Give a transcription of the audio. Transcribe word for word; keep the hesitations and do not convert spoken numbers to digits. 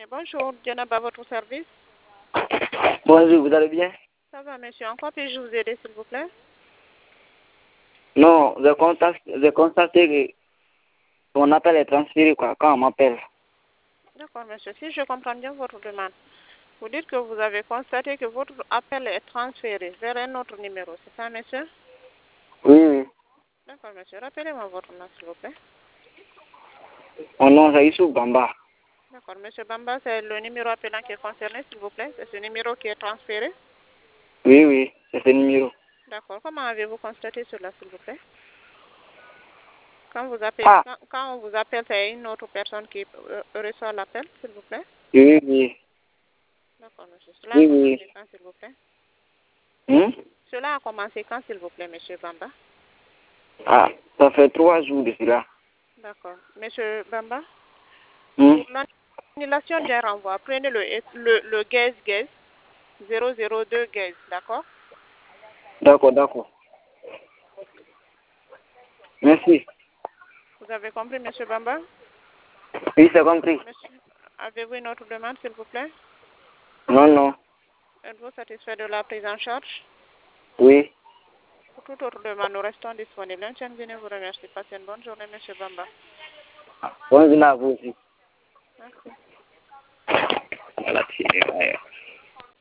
Bonjour, Diana, à votre service. Bonjour, vous allez bien? Ça va, monsieur. En quoi puis-je vous aider, s'il vous plaît? Non, je constate, je constaté que mon appel est transféré quoi, quand on m'appelle. D'accord, monsieur. Si je comprends bien votre demande, vous dites que vous avez constaté que votre appel est transféré vers un autre numéro. C'est ça, monsieur? Oui, oui. D'accord, monsieur. Rappelez-moi votre nom, s'il vous plaît. Mon nom c'est Youssouf Bamba. D'accord, monsieur Bamba, c'est le numéro appelant qui est concerné, s'il vous plaît. C'est ce numéro qui est transféré. Oui, oui, c'est ce numéro. D'accord. Comment avez-vous constaté cela, s'il vous plaît? Quand vous appelez, Ah, quand, quand on vous appelle, c'est une autre personne qui euh, reçoit l'appel, s'il vous plaît? oui, oui. D'accord, monsieur. Cela a Oui, oui. commencé quand, s'il vous plaît? Hmm? Cela a commencé quand, s'il vous plaît, monsieur Bamba? Ah, ça fait trois jours de cela. D'accord. Monsieur Bamba, Hmm? pour l'annulation d'un renvoi, prenez le, le, le gaz gaz zéro zéro deux gaz, d'accord? D'accord, d'accord. Merci. Vous avez compris, monsieur Bamba? Oui, c'est compris. Monsieur, avez-vous une autre demande, s'il vous plaît? Non, non. Êtes-vous satisfait de la prise en charge? Oui. Pour toute autre demande, nous restons disponibles. Un tiens, venez vous remercier. Passez une bonne journée, monsieur Bamba. Bonne journée à vous aussi. Merci. Voilà, c'est- ouais.